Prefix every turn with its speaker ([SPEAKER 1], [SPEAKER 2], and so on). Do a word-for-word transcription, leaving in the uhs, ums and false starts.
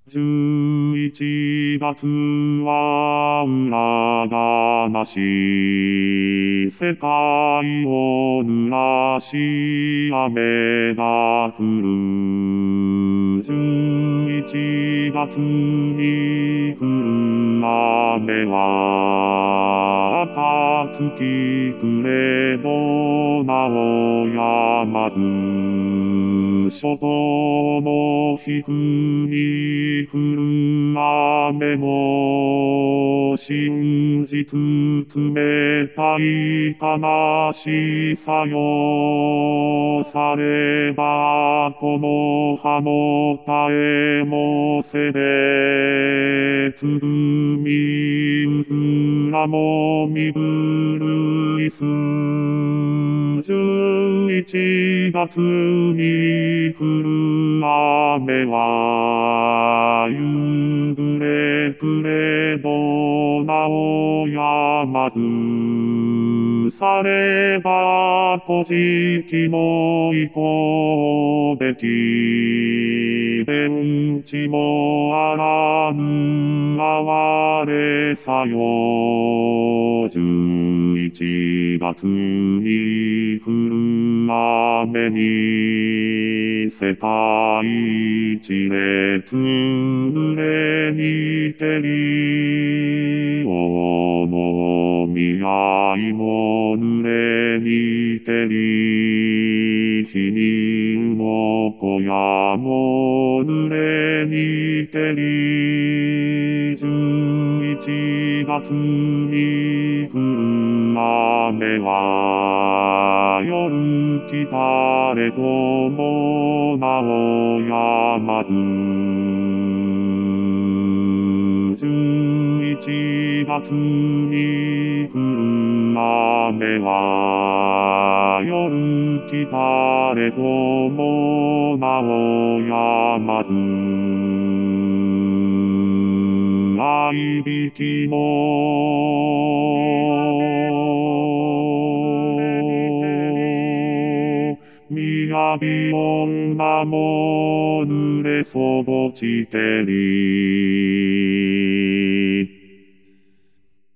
[SPEAKER 1] じゅういちがつは裏がなし、世界を濡らし雨が降る。じゅういちがつに降る雨は暁くれどなおやまず、諸島の皮膚に降る雨も真実冷たい悲しさよさればこの葉の絶えもせでつぐみうずらもみぶるいすじゅういちがつに降る雨は夕暮れくれどなおやまずされば古事記も行こうべきベンチもあらぬ哀れさよじゅういちがつに降る雨に世界一列濡れにけりおのみ合いも濡れにけり日にも小屋も濡れにけりじゅういちがつに降る雨は夜来たれどもなおやまずじゅういちがつに降る雨は夜来たれどもなおやまず合いびきもみやび女も濡れそぼちけり